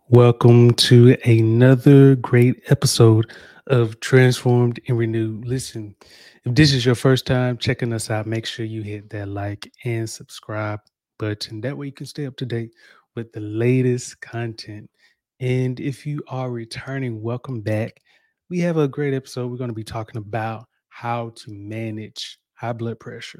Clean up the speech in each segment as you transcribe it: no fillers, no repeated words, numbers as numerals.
Welcome to another great episode of Transformed and Renewed. Listen, if this is your first time checking us out, make sure you hit that like and subscribe button. That way you can stay up to date with the latest content. And if you are returning, welcome back. We have a great episode. We're going to be talking about how to manage high blood pressure.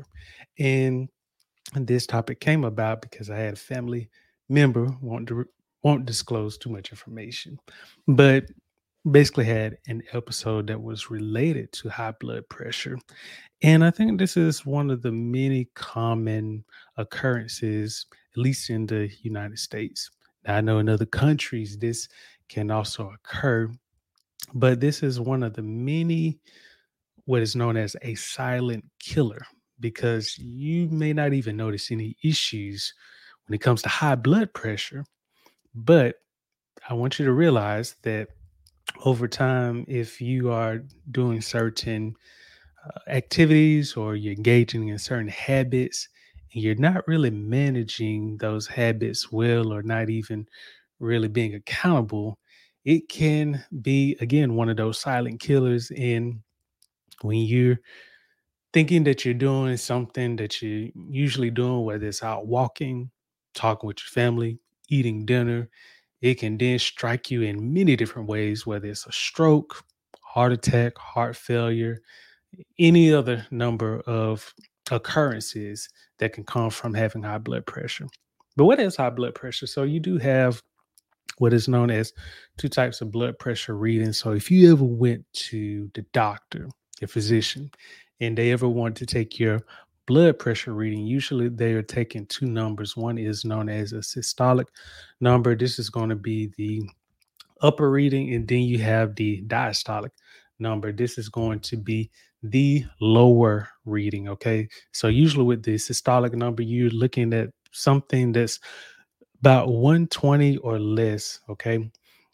And this topic came about because I had a family member won't disclose too much information, but basically had an episode that was related to high blood pressure. And I think this is one of the many common occurrences, at least in the United States. Now, I know in other countries this can also occur, but this is one of the many what is known as a silent killer because you may not even notice any issues when it comes to high blood pressure. But I want you to realize that over time, if you are doing certain activities or you're engaging in certain habits and you're not really managing those habits well or not even really being accountable, it can be, again, one of those silent killers. And when you're thinking that you're doing something that you're usually doing, whether it's out walking, talking with your family, eating dinner, it can then strike you in many different ways, whether it's a stroke, heart attack, heart failure, any other number of occurrences that can come from having high blood pressure. But what is high blood pressure? So you do have what is known as two types of blood pressure readings. So if you ever went to the doctor, your physician, and they ever want to take your blood pressure reading, usually they are taking two numbers. One is known as a systolic number. This is going to be the upper reading, and then you have the diastolic number. This is going to be the lower reading. Okay. So usually with the systolic number, you're looking at something that's about 120 or less, okay,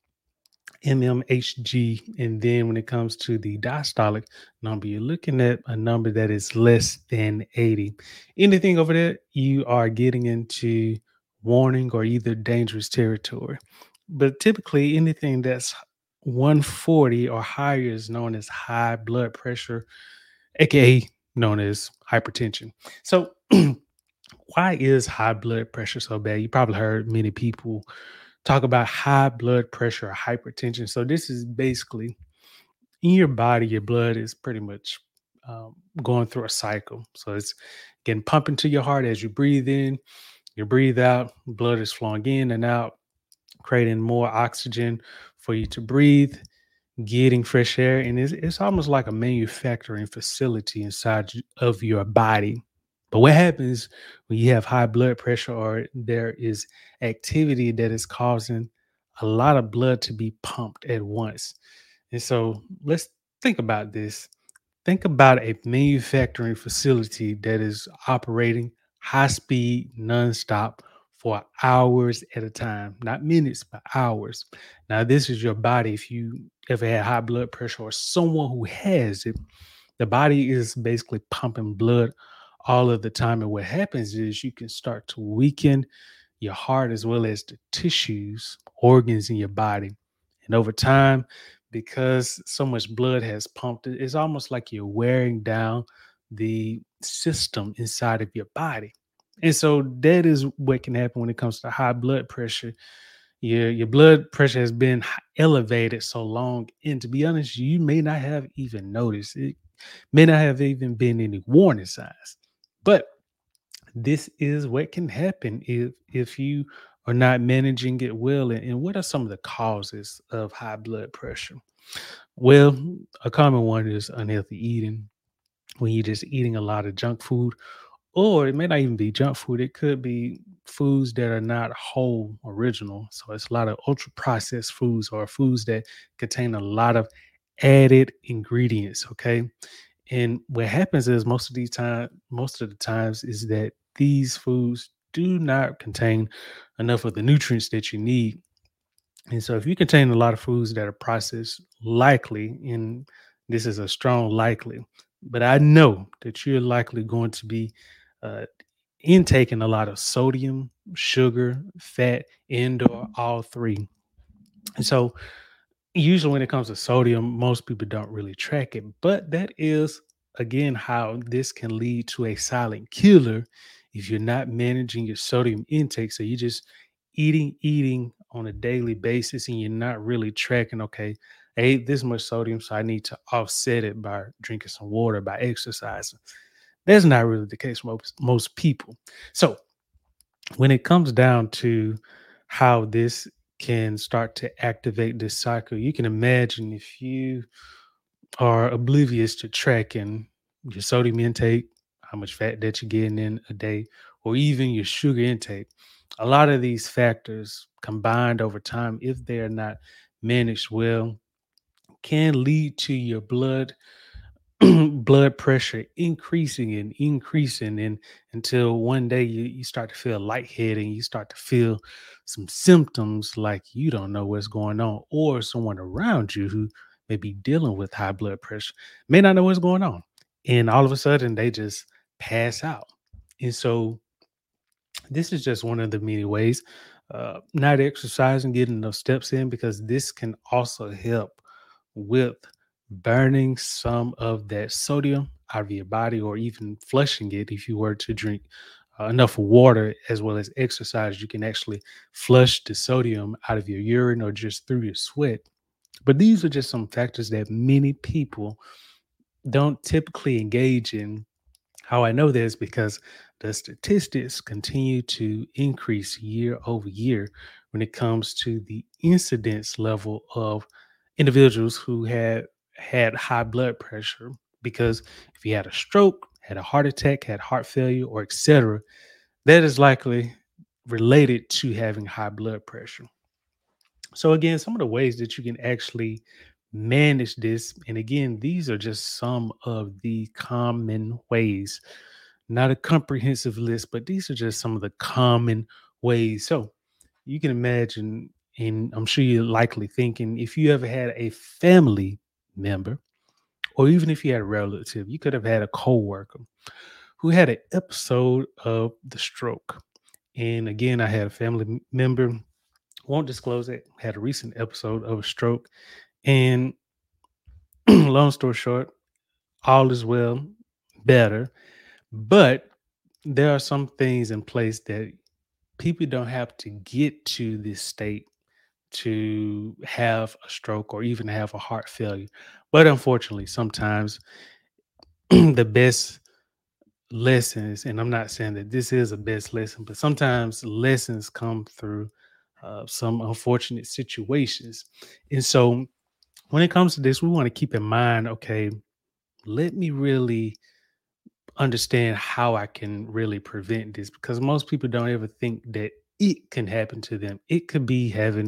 mmHg. And then when it comes to the diastolic number, you're looking at a number that is less than 80. Anything over there, you are getting into warning or either dangerous territory. But typically, anything that's 140 or higher is known as high blood pressure, aka known as hypertension. So, why is high blood pressure so bad? You probably heard many people talk about high blood pressure or hypertension. So this is basically in your body, your blood is pretty much going through a cycle. So it's getting pumped into your heart as you breathe in, you breathe out, blood is flowing in and out, creating more oxygen for you to breathe, getting fresh air. And it's almost like a manufacturing facility inside of your body. But what happens when you have high blood pressure or there is activity that is causing a lot of blood to be pumped at once? And so let's think about this. Think about a manufacturing facility that is operating high speed, nonstop for hours at a time, not minutes, but hours. Now, this is your body. If you ever had high blood pressure or someone who has it, the body is basically pumping blood all of the time. And what happens is you can start to weaken your heart as well as the tissues, organs in your body. And over time, because so much blood has pumped, it's almost like you're wearing down the system inside of your body. And so that is what can happen when it comes to high blood pressure. Your blood pressure has been elevated so long, and to be honest, you may not have even noticed it. May not have even been any warning signs, but this is what can happen if you are not managing it well. And what are some of the causes of high blood pressure? Well, a common one is unhealthy eating, when you're just eating a lot of junk food, or it may not even be junk food. It could be foods that are not whole, original. So it's a lot of ultra processed foods or foods that contain a lot of added ingredients. Okay. And what happens is most of the times is that these foods do not contain enough of the nutrients that you need. And so if you contain a lot of foods that are processed, likely, and this is a strong likely, but I know that you're likely going to be uh, intaking a lot of sodium, sugar, fat, and or all three. And so usually when it comes to sodium, most people don't really track it, but that is again how this can lead to a silent killer if you're not managing your sodium intake. So you're just eating on a daily basis and you're not really tracking, okay, I ate this much sodium, so I need to offset it by drinking some water, by exercising. That's not really the case for most people. So when it comes down to how this can start to activate this cycle, you can imagine if you are oblivious to tracking your sodium intake, how much fat that you're getting in a day, or even your sugar intake. A lot of these factors combined over time, if they are not managed well, can lead to your blood pressure increasing and increasing and until one day you start to feel lightheaded and you start to feel some symptoms like you don't know what's going on, or someone around you who may be dealing with high blood pressure may not know what's going on, and all of a sudden they just pass out. And so this is just one of the many ways. Not exercising, getting those steps in, because this can also help with burning some of that sodium out of your body, or even flushing it. If you were to drink enough water as well as exercise, you can actually flush the sodium out of your urine or just through your sweat. But these are just some factors that many people don't typically engage in. How I know this because the statistics continue to increase year over year when it comes to the incidence level of individuals who had high blood pressure. Because if you had a stroke, had a heart attack, had heart failure, or etc., that is likely related to having high blood pressure. So again, some of the ways that you can actually manage this, and again, these are just some of the common ways, not a comprehensive list, but these are just some of the common ways. So you can imagine, and I'm sure you're likely thinking, if you ever had a family member, or even if you had a relative, you could have had a coworker who had an episode of the stroke. And again, I had a family member, won't disclose it, had a recent episode of a stroke. And long story short, all is well, better. But there are some things in place that people don't have to get to this state to have a stroke or even have a heart failure. But unfortunately, sometimes the best lessons, and I'm not saying that this is a best lesson, but sometimes lessons come through some unfortunate situations. And so when it comes to this, we want to keep in mind, okay, let me really understand how I can really prevent this, because most people don't ever think that it can happen to them. It could be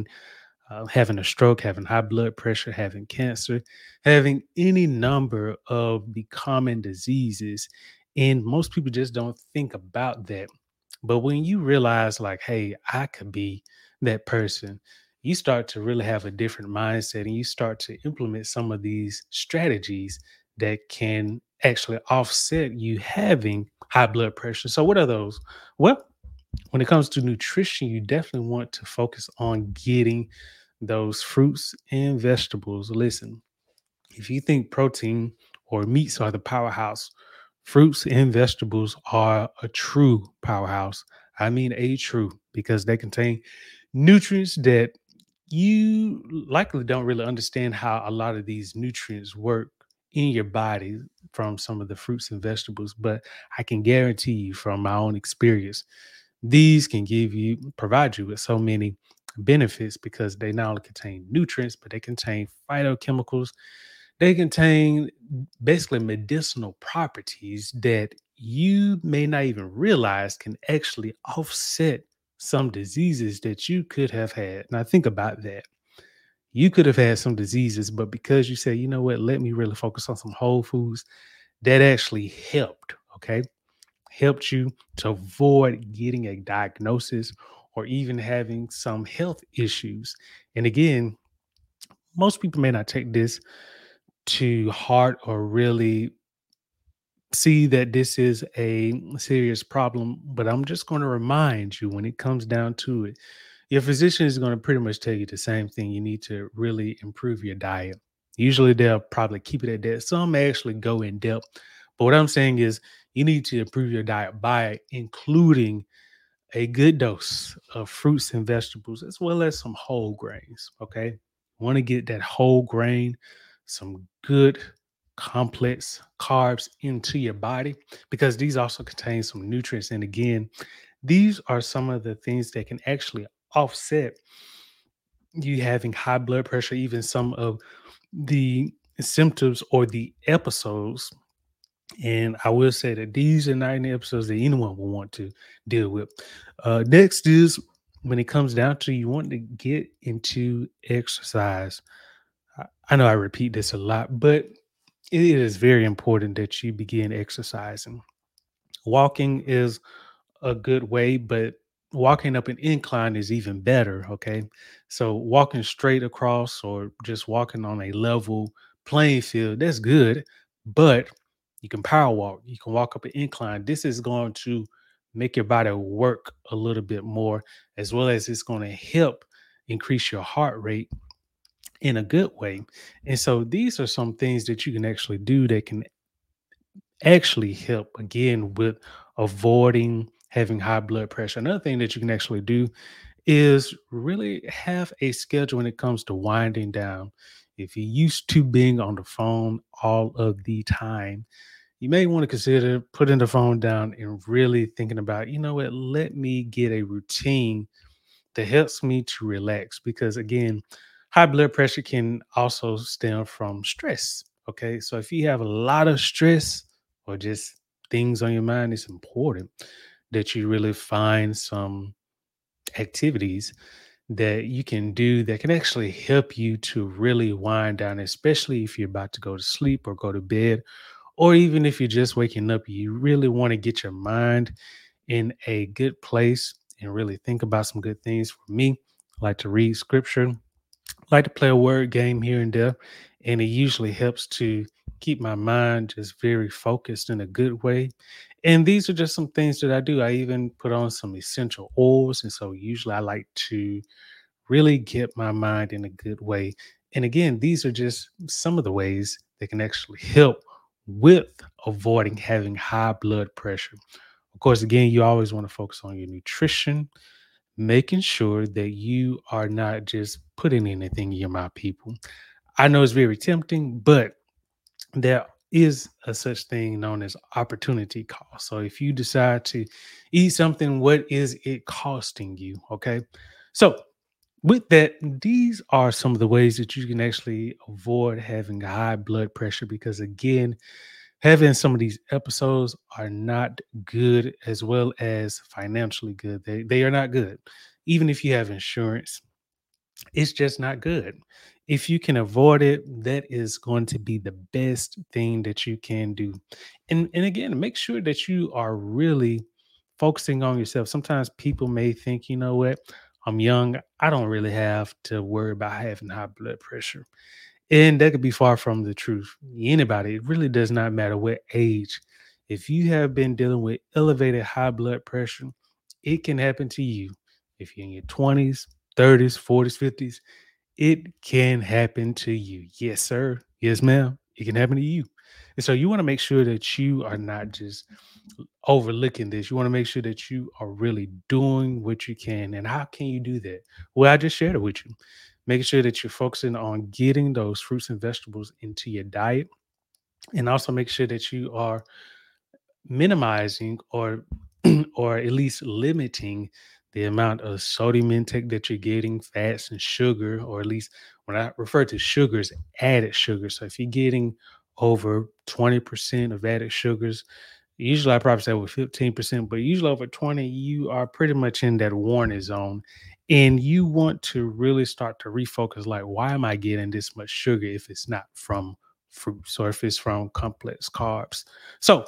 having a stroke, having high blood pressure, having cancer, having any number of the common diseases. And most people just don't think about that. But when you realize, like, hey, I could be that person, you start to really have a different mindset and you start to implement some of these strategies that can actually offset you having high blood pressure. So, what are those? Well, when it comes to nutrition, you definitely want to focus on getting those fruits and vegetables. Listen, if you think protein or meats are the powerhouse, fruits and vegetables are a true powerhouse. I mean, a true, because they contain nutrients that you likely don't really understand how a lot of these nutrients work in your body from some of the fruits and vegetables. But I can guarantee you from my own experience, these can provide you with so many benefits, because they not only contain nutrients, but they contain phytochemicals. They contain basically medicinal properties that you may not even realize can actually offset some diseases that you could have had. Now, think about that. You could have had some diseases, but because you say, you know what, let me really focus on some whole foods, that actually helped. Okay, helped you to avoid getting a diagnosis or even having some health issues. And again, most people may not take this to heart or really see that this is a serious problem, but I'm just going to remind you, when it comes down to it, your physician is going to pretty much tell you the same thing. You need to really improve your diet. Usually they'll probably keep it at that. Some may actually go in depth. But what I'm saying is you need to improve your diet by including a good dose of fruits and vegetables as well as some whole grains. Okay. Want to get that whole grain, some good complex carbs into your body because these also contain some nutrients. And again, these are some of the things that can actually offset you having high blood pressure, even some of the symptoms or the episodes. And I will say that these are not any episodes that anyone will want to deal with. Next is when it comes down to you want to get into exercise. I know I repeat this a lot, but it is very important that you begin exercising. Walking is a good way, but walking up an incline is even better. Okay. So walking straight across or just walking on a level playing field, that's good. But you can power walk, you can walk up an incline. This is going to make your body work a little bit more, as well as it's going to help increase your heart rate in a good way. And so these are some things that you can actually do that can actually help again with avoiding having high blood pressure. Another thing that you can actually do is really have a schedule when it comes to winding down. If you're used to being on the phone all of the time, you may want to consider putting the phone down and really thinking about, you know what, let me get a routine that helps me to relax because again, high blood pressure can also stem from stress. Okay. So if you have a lot of stress or just things on your mind, it's important that you really find some activities that you can do that can actually help you to really wind down, especially if you're about to go to sleep or go to bed, or even if you're just waking up, you really want to get your mind in a good place and really think about some good things. For me, I like to read scripture, like to play a word game here and there, and it usually helps to keep my mind just very focused in a good way. And these are just some things that I do. I even put on some essential oils, and so usually I like to really get my mind in a good way. And again, these are just some of the ways that can actually help with avoiding having high blood pressure. Of course, again, you always want to focus on your nutrition, making sure that you are not just putting anything in your mouth, people. I know it's very tempting, but there is a such thing known as opportunity cost. So if you decide to eat something, what is it costing you? Okay. So with that, these are some of the ways that you can actually avoid having high blood pressure because again, having some of these episodes are not good as well as financially good. They are not good. Even if you have insurance, it's just not good. If you can avoid it, that is going to be the best thing that you can do. And again, make sure that you are really focusing on yourself. Sometimes people may think, you know what, I'm young. I don't really have to worry about having high blood pressure. And that could be far from the truth. Anybody, it really does not matter what age. If you have been dealing with elevated high blood pressure, it can happen to you. If you're in your 20s, 30s, 40s, 50s, it can happen to you. Yes, sir. Yes, ma'am. It can happen to you. And so you want to make sure that you are not just overlooking this. You want to make sure that you are really doing what you can. And how can you do that? Well, I just shared it with you. Making sure that you're focusing on getting those fruits and vegetables into your diet, and also make sure that you are minimizing or or at least limiting the amount of sodium intake that you're getting, fats and sugar, or at least when I refer to sugars, added sugar. So if you're getting over 20% of added sugars, usually I probably say over 15%, but usually over 20, you are pretty much in that warning zone. And you want to really start to refocus like, why am I getting this much sugar if it's not from fruits or if it's from complex carbs? So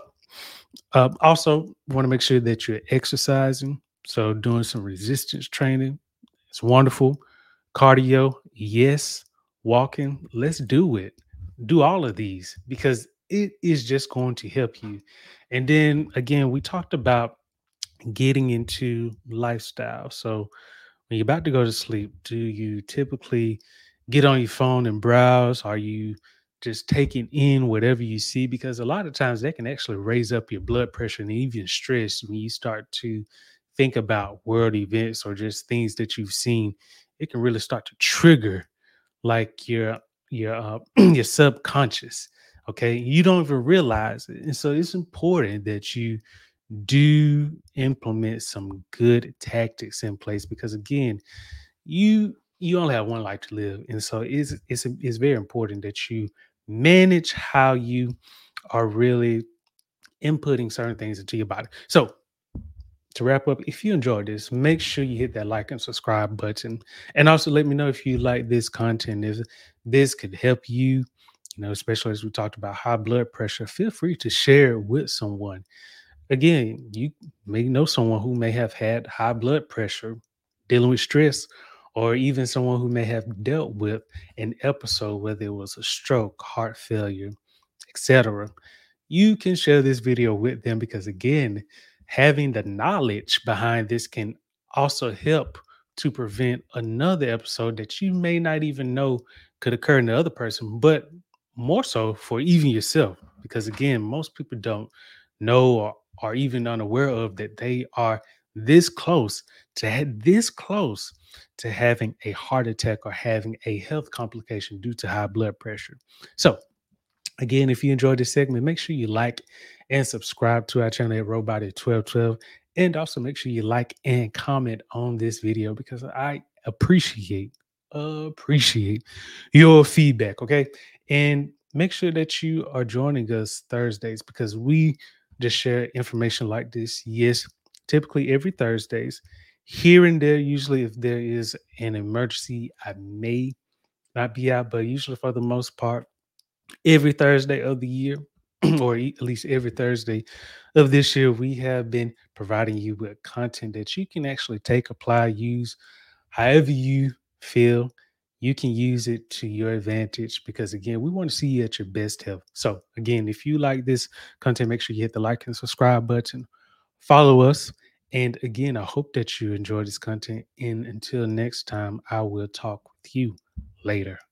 also, want to make sure that you're exercising. So, doing some resistance training, it's wonderful. Cardio, yes. Walking, let's do it. Do all of these because it is just going to help you. And then again, we talked about getting into lifestyle. So, when you're about to go to sleep, do you typically get on your phone and browse? Are you just taking in whatever you see? Because a lot of times that can actually raise up your blood pressure and even stress when you start to think about world events or just things that you've seen. It can really start to trigger like your your subconscious. Okay, you don't even realize it, and so it's important that you do implement some good tactics in place because again, you only have one life to live, and so it's very important that you manage how you are really inputting certain things into your body. So to wrap up, if you enjoyed this, make sure you hit that like and subscribe button. And also let me know if you like this content. If this could help you, especially as we talked about high blood pressure, feel free to share it with someone. Again, you may know someone who may have had high blood pressure, dealing with stress, or even someone who may have dealt with an episode, whether it was a stroke, heart failure, etc. You can share this video with them because again, having the knowledge behind this can also help to prevent another episode that you may not even know could occur in the other person, but more so for even yourself. Because again, most people don't know or are even unaware of that they are this close this close to having a heart attack or having a health complication due to high blood pressure. So again, if you enjoyed this segment, make sure you like and subscribe to our channel at Robotic1212. And also make sure you like and comment on this video because I appreciate your feedback. Okay. And make sure that you are joining us Thursdays because we just share information like this. Yes, typically every Thursdays. Here and there, usually if there is an emergency, I may not be out, but usually for the most part, every Thursday of the year, or at least every Thursday of this year, we have been providing you with content that you can actually take, apply, use however you feel. You can use it to your advantage because, again, we want to see you at your best health. So, again, if you like this content, make sure you hit the like and subscribe button, follow us. And again, I hope that you enjoy this content. And until next time, I will talk with you later.